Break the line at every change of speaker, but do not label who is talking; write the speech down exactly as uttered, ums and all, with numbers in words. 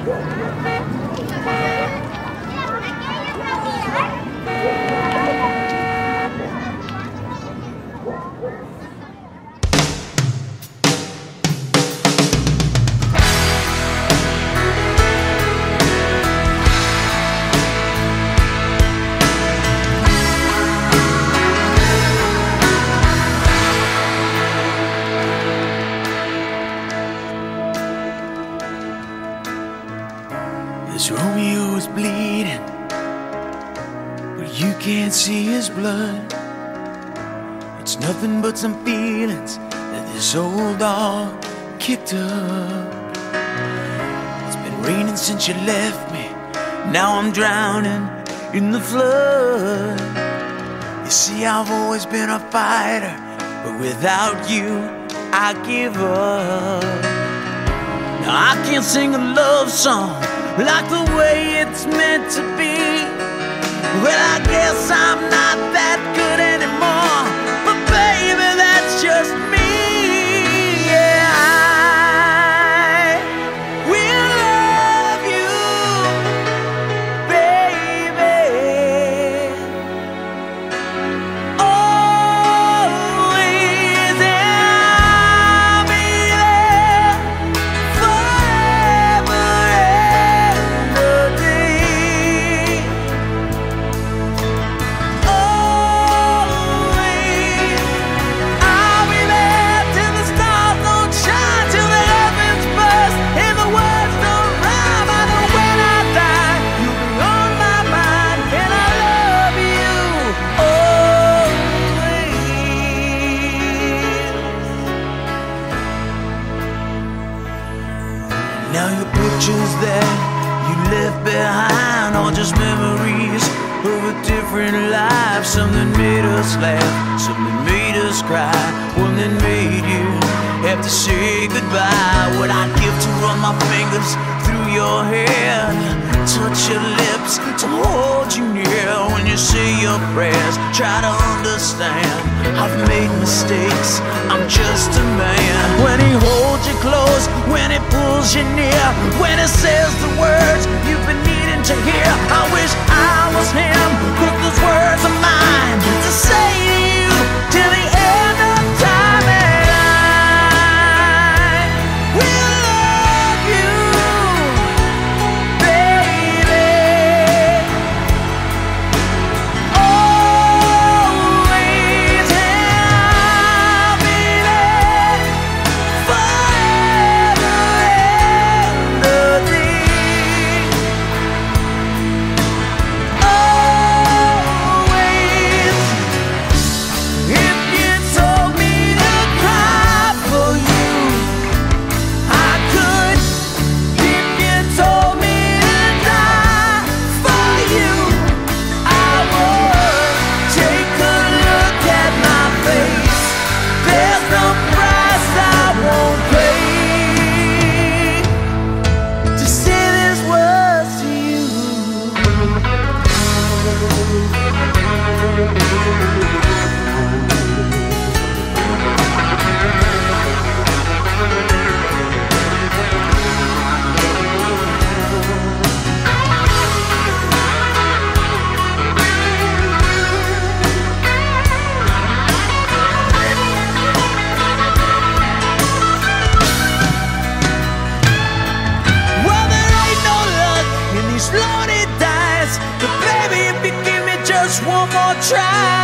This Romeo is bleeding, but you can't see his blood. It's nothing but some feelings that this old dog kicked up. It's been raining since you left me, now I'm drowning in the flood. You see, I've always been a fighter, but without you, I give up. Now I can't sing a love song like the way it's meant to be. Well, I guess I'm not that good anymore, but baby, that's just me. Yeah, I will love you, baby, always, and I'll be there forever. Now your pictures that you left behind are just memories of a different life. Something made us laugh, something made us cry, one that made you have to say goodbye. What I'd give to run my fingers through your hair, touch your lips, to hold you near when you say your prayers. Try to understand, I've made mistakes, I'm just a man. When he holds you close, when he pulls you near, when he says the words you've been needing to hear, I wish I was him, but those words are mine to say to you till the end of time. And I will love you, baby, always, and I'll be there forever and a day. Always, if you told me to cry for you, I could. If you told me to die for you, I would. Take a look at my face, there's no price I won't pay to say these words to you. Well, there ain't no luck in these lonely dice, but baby, if you give me just one more try,